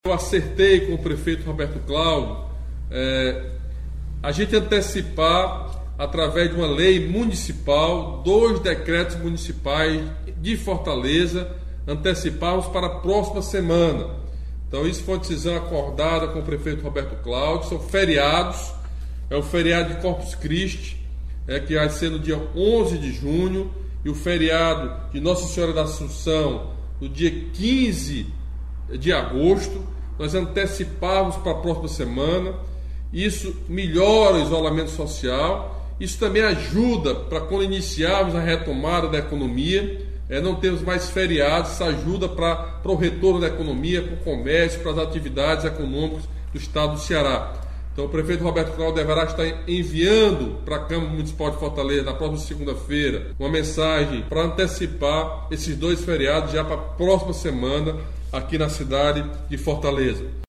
Eu acertei com o prefeito Roberto Cláudio a gente antecipar, através de uma lei municipal, 2 decretos municipais de Fortaleza, anteciparmos para a próxima semana. Então isso foi uma decisão acordada com o prefeito Roberto Cláudio. São feriados, é o feriado de Corpus Christi, que vai ser no dia 11 de junho, e o feriado de Nossa Senhora da Assunção no dia 15 de agosto. Nós anteciparmos para a próxima semana. Isso melhora o isolamento social. Isso também ajuda para, quando iniciarmos a retomada da economia, não termos mais feriados. Isso ajuda para o retorno da economia, para o comércio, para as atividades econômicas do estado do Ceará. Então o prefeito Roberto Cláudio deverá estar enviando para a Câmara Municipal de Fortaleza, na próxima segunda-feira, uma mensagem para antecipar esses 2 feriados já para a próxima semana aqui na cidade de Fortaleza.